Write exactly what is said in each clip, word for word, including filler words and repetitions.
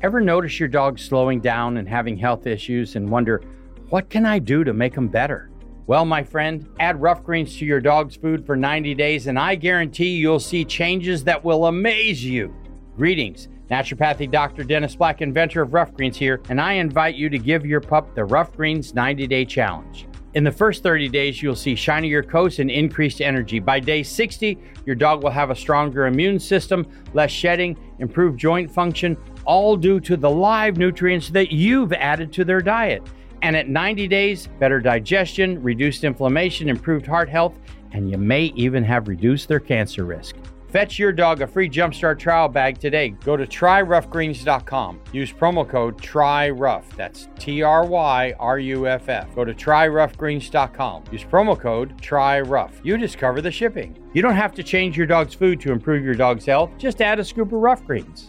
Ever notice your dog slowing down and having health issues and wonder, what can I do to make them better? Well, my friend, add Rough Greens to your dog's food for ninety days and I guarantee you'll see changes that will amaze you. Greetings. Naturopathic Doctor Dennis Black, inventor of Rough Greens here, and I invite you to give your pup the Rough Greens ninety-day challenge. In the first thirty days, you'll see shinier coats and increased energy. By day sixty, your dog will have a stronger immune system, less shedding, improved joint function, all due to the live nutrients that you've added to their diet. And at ninety days, better digestion, reduced inflammation, improved heart health, and you may even have reduced their cancer risk. Fetch your dog a free Jumpstart trial bag today. Go to try rough greens dot com. Use promo code TRYROUGH. That's T R Y R U F F. Go to try rough greens dot com. Use promo code TRYROUGH. You discover the shipping. You don't have to change your dog's food to improve your dog's health. Just add a scoop of Rough Greens.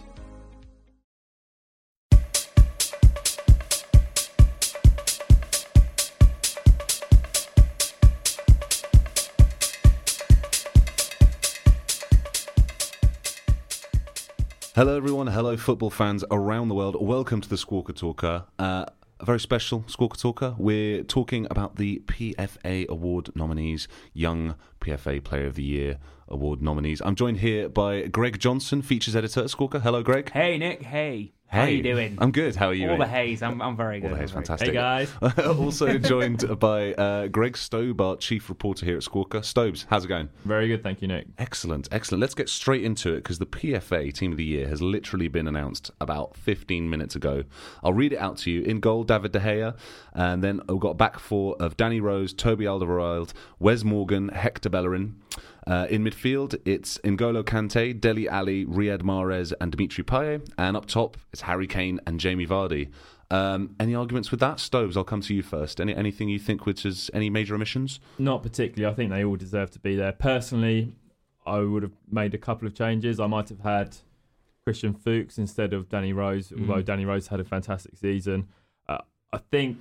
Hello everyone, hello football fans around the world. Welcome to the Squawker Talker. Uh, a very special Squawker Talker. We're talking about the P F A Award nominees, Young P F A Player of the Year Award nominees. I'm joined here by Greg Johnson, features editor at Squawker. Hello, Greg. Hey, Nick. Hey. Hey. How are you doing? I'm good. How are you? All the haze. I'm I'm very good. All the haze, very fantastic. Hey, guys. Also joined by uh, Greg Stobart, chief reporter here at Squawker. Stobes, how's it going? Very good, thank you, Nick. Excellent, excellent. Let's get straight into it because the P F A Team of the Year has literally been announced about fifteen minutes ago. I'll read it out to you. In goal, David De Gea, and then we've got a back four of Danny Rose, Toby Alderweireld, Wes Morgan, Hector Bellerin. Uh, in midfield, it's N'Golo Kante, Dele Alli, Riyad Mahrez, and Dimitri Payet. And up top, it's Harry Kane and Jamie Vardy. Um, any arguments with that? Stobes, I'll come to you first. Any Anything you think which is any major omissions? Not particularly. I think they all deserve to be there. Personally, I would have made a couple of changes. I might have had Christian Fuchs instead of Danny Rose, mm. although Danny Rose had a fantastic season. Uh, I think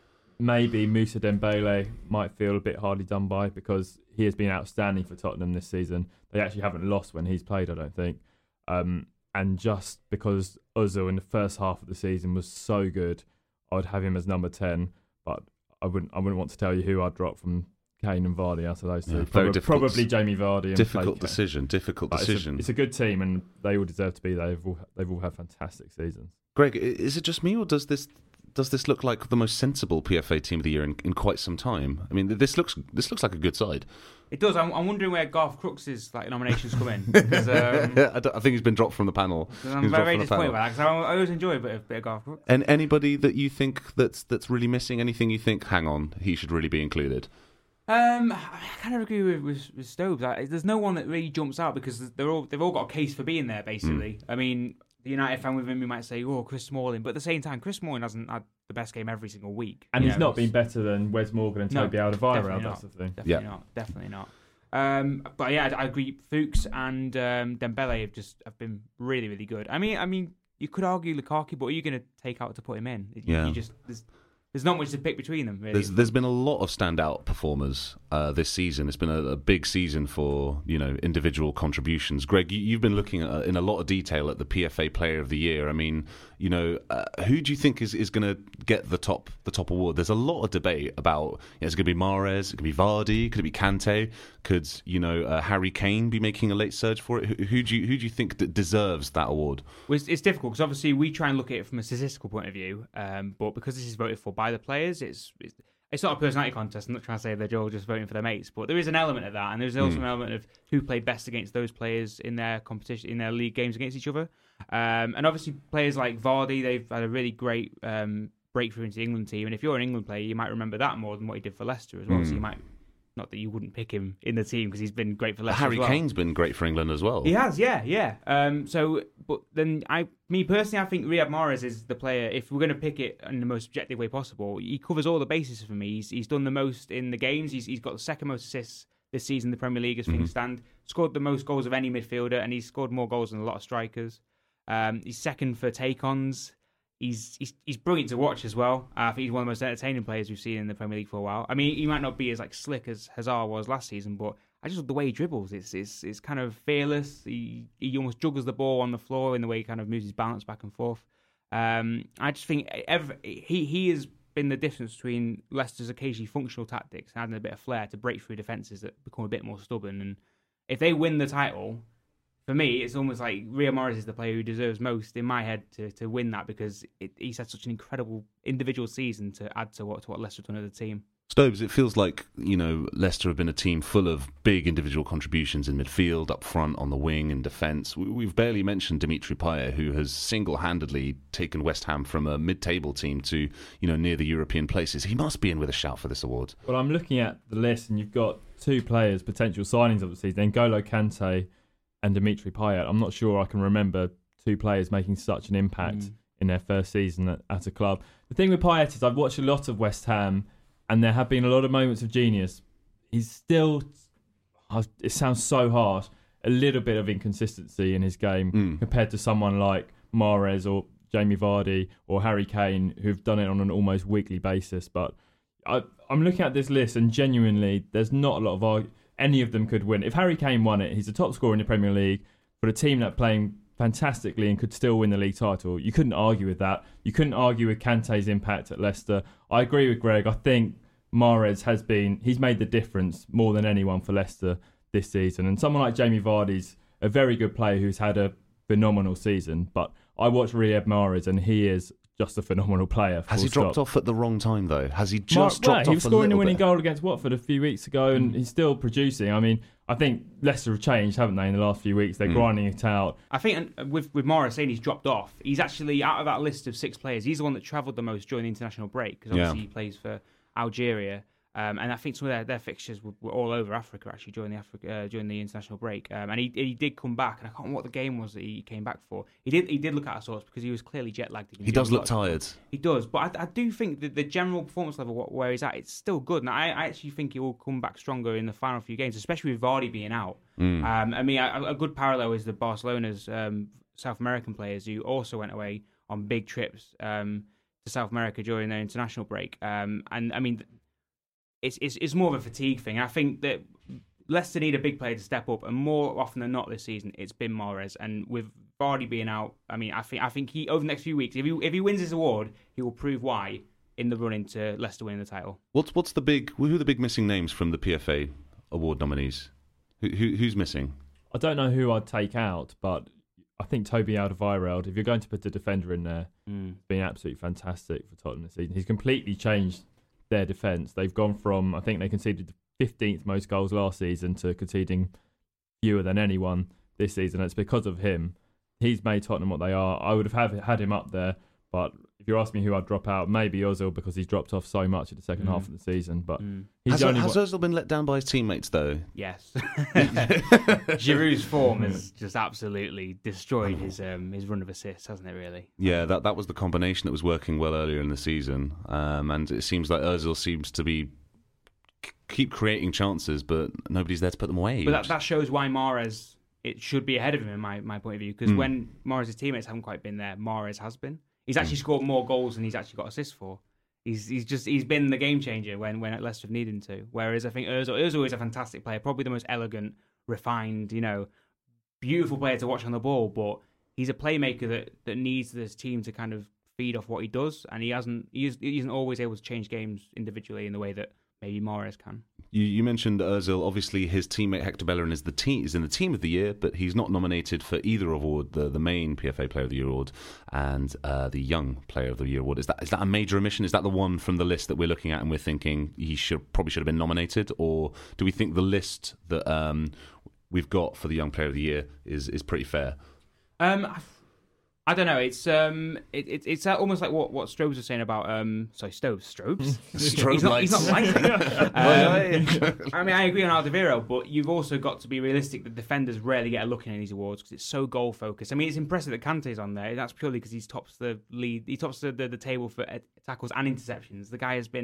maybe Moussa Dembele might feel a bit hardly done by because he has been outstanding for Tottenham this season. They actually haven't lost when he's played, I don't think. Um, and just because Ozil in the first half of the season was so good, I'd have him as number ten. But I wouldn't I wouldn't want to tell you who I'd drop from Kane and Vardy out of those two. Yeah, probably, probably Jamie Vardy. And difficult decision, difficult but decision. It's a, it's a good team and they all deserve to be there. They've all, they've all had fantastic seasons. Greg, is it just me or does this... Does this look like the most sensible P F A Team of the Year in, in quite some time? I mean, this looks this looks like a good side. It does. I'm, I'm wondering where Garth Crooks' like nominations come in. Because, um, I, I think he's been dropped from the panel. I'm very disappointed by that because I, I always enjoy a bit of, a bit of Garth Crooks. And anybody that you think that's that's really missing? Anything you think? Hang on, he should really be included. Um, I kind of agree with with, with Stobes. Like, there's no one that really jumps out because they're all they've all got a case for being there. Basically, mm. I mean. The United fan within me might say, oh, Chris Smalling. But at the same time, Chris Smalling hasn't had the best game every single week. And he's know? not been better than Wes Morgan and Toby no, Alderweireld, that's the thing. Definitely yeah. not. Definitely not. Um, but yeah, I, I agree. Fuchs and um, Dembele have just have been really, really good. I mean, I mean, you could argue Lukaku, but are you going to take out to put him in? You, yeah. You just... There's, There's not much to pick between them, really. There's, there's been a lot of standout performers uh, this season. It's been a, a big season for you know individual contributions. Greg, you, you've been looking at, in a lot of detail at the P F A Player of the Year. I mean, you know, uh, who do you think is, is going to get the top the top award? There's a lot of debate about. You know, is it going to be Mahrez? It could be Vardy? Could it be Kante? Could you know uh, Harry Kane be making a late surge for it? Who, who do you who do you think d- deserves that award? Well, it's, it's difficult because obviously we try and look at it from a statistical point of view, um, but because this is voted for by the players, it's It's, it's not a personality contest. I'm not trying to say they're all just voting for their mates, but there is an element of that, and there's also mm. an element of who played best against those players in their competition, in their league games against each other. Um, and obviously, players like Vardy, they've had a really great um, breakthrough into the England team. And if you're an England player, you might remember that more than what he did for Leicester as well. Mm. So you might. Not that you wouldn't pick him in the team because he's been great for Leicester. Harry as well. Kane's been great for England as well. He has, yeah, yeah. Um, so, but then I, me personally, I think Riyad Mahrez is the player. If we're going to pick it in the most objective way possible, he covers all the bases for me. He's he's done the most in the games. He's he's got the second most assists this season in the Premier League as things mm-hmm. stand. Scored the most goals of any midfielder, and he's scored more goals than a lot of strikers. Um, he's second for take-ons. He's, he's he's brilliant to watch as well. Uh, I think he's one of the most entertaining players we've seen in the Premier League for a while. I mean, he might not be as like slick as Hazard was last season, but I just love the way he dribbles. It's it's it's kind of fearless. He he almost juggles the ball on the floor in the way he kind of moves his balance back and forth. Um, I just think every, he he has been the difference between Leicester's occasionally functional tactics and having a bit of flair to break through defences that become a bit more stubborn. And if they win the title, for me, it's almost like Riyad Mahrez is the player who deserves most in my head to, to win that, because it, he's had such an incredible individual season to add to what to what Leicester have done as a team. Stoves, it feels like, you know, Leicester have been a team full of big individual contributions in midfield, up front, on the wing, in defence. We've barely mentioned Dimitri Payet, who has single-handedly taken West Ham from a mid-table team to, you know, near the European places. He must be in with a shout for this award. Well, I'm looking at the list, and you've got two players, potential signings of the season, N'Golo Kante and Dimitri Payet. I'm not sure I can remember two players making such an impact mm. in their first season at, at a club. The thing with Payet is I've watched a lot of West Ham, and there have been a lot of moments of genius. He's still, it sounds so harsh, a little bit of inconsistency in his game mm. compared to someone like Mahrez or Jamie Vardy or Harry Kane, who've done it on an almost weekly basis. But I, I'm looking at this list, and genuinely, there's not a lot of arg- any of them could win. If Harry Kane won it, he's the top scorer in the Premier League for a team that's playing fantastically and could still win the league title. You couldn't argue with that. You couldn't argue with Kante's impact at Leicester. I agree with Greg. I think Mahrez has been, he's made the difference more than anyone for Leicester this season. And someone like Jamie Vardy's a very good player who's had a phenomenal season. But I watch Riyad Mahrez, and he is just a phenomenal player. Has he dropped stop. off at the wrong time, though? Has he just Mar- dropped well, off He was scoring a the winning bit? goal against Watford a few weeks ago, and mm. he's still producing. I mean, I think Leicester have changed, haven't they, in the last few weeks? They're mm. grinding it out. I think with with Mahrez saying he's dropped off, he's actually, out of that list of six players, he's the one that travelled the most during the international break, because obviously yeah. he plays for Algeria. Um, and I think some of their, their fixtures were, were all over Africa, actually, during the Africa uh, during the international break. Um, and he he did come back, and I can't remember what the game was that he came back for. He did he did look out of sorts because he was clearly jet lagged. He does look tired. He does, but I, I do think that the general performance level where he's at, it's still good. And I, I actually think he will come back stronger in the final few games, especially with Vardy being out. Mm. Um, I mean, a, a good parallel is the Barcelona's um, South American players who also went away on big trips um, to South America during their international break. Um, and I mean, It's, it's it's more of a fatigue thing. I think that Leicester need a big player to step up, and more often than not this season, it's been Mahrez. And with Vardy being out, I mean, I think I think he over the next few weeks, if he if he wins this award, he will prove why in the run into Leicester winning the title. What's what's the big who are the big missing names from the P F A award nominees? Who, who who's missing? I don't know who I'd take out, but I think Toby Alderweireld, if you're going to put a defender in there, mm. has been absolutely fantastic for Tottenham this season. He's completely changed their defence. They've gone from, I think they conceded the fifteenth most goals last season to conceding fewer than anyone this season. It's because of him. He's made Tottenham what they are. I would have have had him up there, but if you're asking me who I'd drop out, maybe Ozil, because he's dropped off so much at the second mm. half of the season. But mm. he's has, only has wa- Ozil been let down by his teammates, though? Yes. Giroud's form has just absolutely destroyed his um, his run of assists, hasn't it, really? Yeah, that, that was the combination that was working well earlier in the season. Um, and it seems like Ozil seems to be keep creating chances, but nobody's there to put them away. But that, that shows why Mahrez, it should be ahead of him in my, my point of view, because mm. when Mahrez's teammates haven't quite been there, Mahrez has been. He's actually mm. scored more goals than he's actually got assists for. He's he's just he's been the game changer when when Leicester have needed him to. Whereas I think Ozil Ozil is a fantastic player, probably the most elegant, refined, you know, beautiful player to watch on the ball. But he's a playmaker that, that needs this team to kind of feed off what he does, and he hasn't he isn't always able to change games individually in the way that maybe Mahrez can. You, you mentioned Ozil. Obviously, his teammate Hector Bellerin is the team is in the team of the year, but he's not nominated for either award, the the main P F A Player of the Year award and uh, the Young Player of the Year award. Is that is that a major omission? Is that the one from the list that we're looking at and we're thinking he should probably should have been nominated, or do we think the list that um, we've got for the Young Player of the Year is is pretty fair? Um. I don't know. It's um, it, it, it's almost like what what Strobes was saying about um, sorry, Stoves, Strobes. Strobe he's not, he's not lighting. um, I mean, I agree on Alderweireld, but you've also got to be realistic that defenders rarely get a look in these awards because it's so goal focused. I mean, it's impressive that Kante's on there. That's purely because he's tops the lead. He tops the, the, the table for tackles and interceptions. The guy has been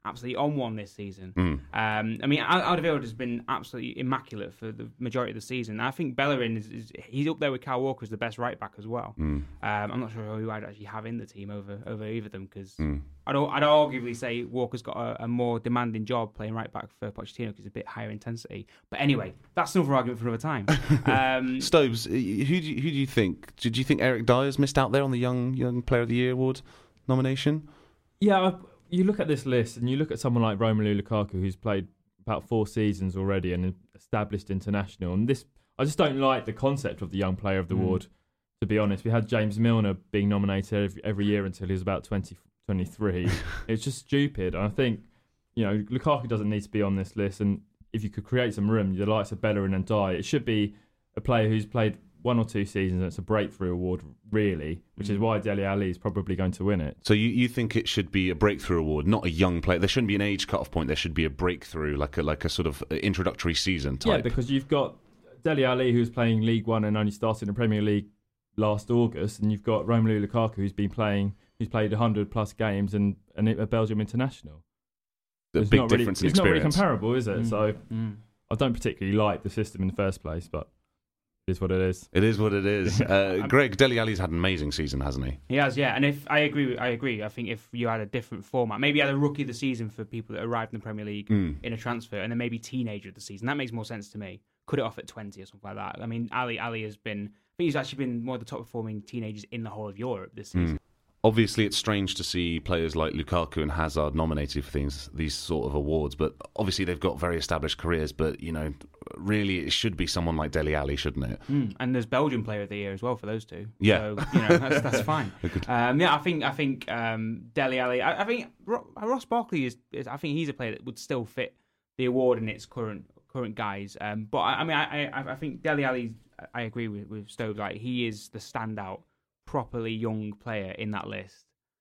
absolutely on one this season. Mm. Um, I mean, Alderweireld has been absolutely immaculate for the majority of the season. I think Bellerin is, is he's up there with Kyle Walker as the best right back as well. Mm. Um, I'm not sure who I'd actually have in the team over over either of them because Mm. I'd I'd arguably say Walker's got a, a more demanding job playing right back for Pochettino because it's a bit higher intensity. But anyway, that's another argument for another time. Um, Stobes, who do you, who do you think? Did you think Eric Dyer's missed out there on the young young Player of the Year award nomination? Yeah. I, You look at this list and you look at someone like Romelu Lukaku, who's played about four seasons already and established international. And this, I just don't like the concept of the Young Player of the mm. Award, to be honest. We had James Milner being nominated every, every year until he was about twenty, twenty-three. It's just stupid. And I think, you know, Lukaku doesn't need to be on this list. And if you could create some room, the likes of Bellerin and Dyer, it should be a player who's played one or two seasons, and it's a breakthrough award, really, which is why Dele Alli is probably going to win it. So you, you think it should be a breakthrough award, not a young player? There shouldn't be an age cut-off point. There should be a breakthrough, like a like a sort of introductory season type. Yeah, because you've got Dele Alli, who's playing League One and only started in the Premier League last August, and you've got Romelu Lukaku, who's been playing, who's played one hundred plus games and, and a Belgium international. The it's big not difference really, in it's experience. It's not really comparable, is it? Mm. So mm. I don't particularly like the system in the first place, but it is what it is. It is what it is. Uh, Greg, Dele Alli's had an amazing season, hasn't he? He has, yeah. And if I agree, I agree. I think if you had a different format, maybe you had a rookie of the season for people that arrived in the Premier League mm. in a transfer, and then maybe teenager of the season. That makes more sense to me. Cut it off at twenty or something like that. I mean, Ali, Ali has been. I think he's actually been one of the top performing teenagers in the whole of Europe this season. Mm. Obviously, it's strange to see players like Lukaku and Hazard nominated for things, these sort of awards, but obviously they've got very established careers. But, you know, really it should be someone like Dele Alli, shouldn't it? Mm. And there's Belgian Player of the Year as well for those two. Yeah. So, you know, that's, that's fine. Um, yeah, I think I think um, Dele Alli, I, I think Ross Barkley is, is, I think he's a player that would still fit the award in its current current guise. Um, but, I, I mean, I, I, I think Dele Alli, I agree with, with Stove, like he is the standout, properly young player in that list.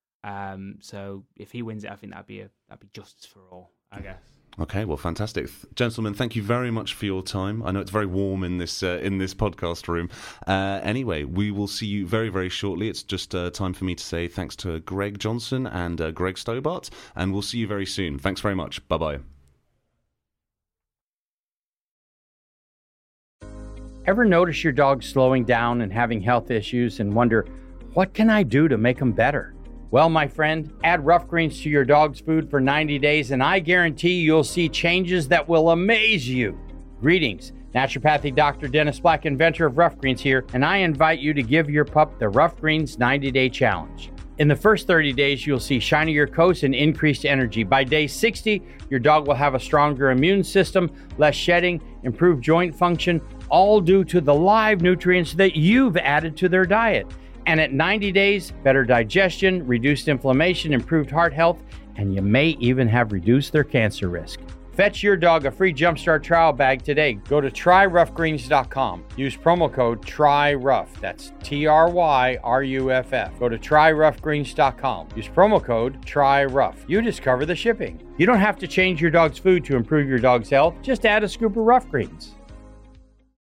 Um, so if he wins it, I think that'd be a that'd be justice for all, I guess. Okay, well, fantastic, gentlemen. Thank you very much for your time. I know it's very warm in this uh, in this podcast room. Uh, anyway, we will see you very very shortly. It's just uh, time for me to say thanks to Greg Johnson and uh, Greg Stobart, and we'll see you very soon. Thanks very much. Bye bye. Ever notice your dog slowing down and having health issues and wonder, what can I do to make them better? Well, my friend, add Rough Greens to your dog's food for ninety days, and I guarantee you'll see changes that will amaze you. Greetings, naturopathic Doctor Dennis Black, inventor of Rough Greens here, and I invite you to give your pup the Rough Greens ninety-day challenge. In the first thirty days, you'll see shinier coats and increased energy. By day sixty, your dog will have a stronger immune system, less shedding, improved joint function, all due to the live nutrients that you've added to their diet. And at ninety days, better digestion, reduced inflammation, improved heart health, and you may even have reduced their cancer risk. Fetch your dog a free Jumpstart trial bag today. Go to try rough greens dot com. Use promo code TRYROUGH. That's T R Y R U F F. Go to try rough greens dot com. Use promo code TRYROUGH. You discover the shipping. You don't have to change your dog's food to improve your dog's health. Just add a scoop of Rough Greens.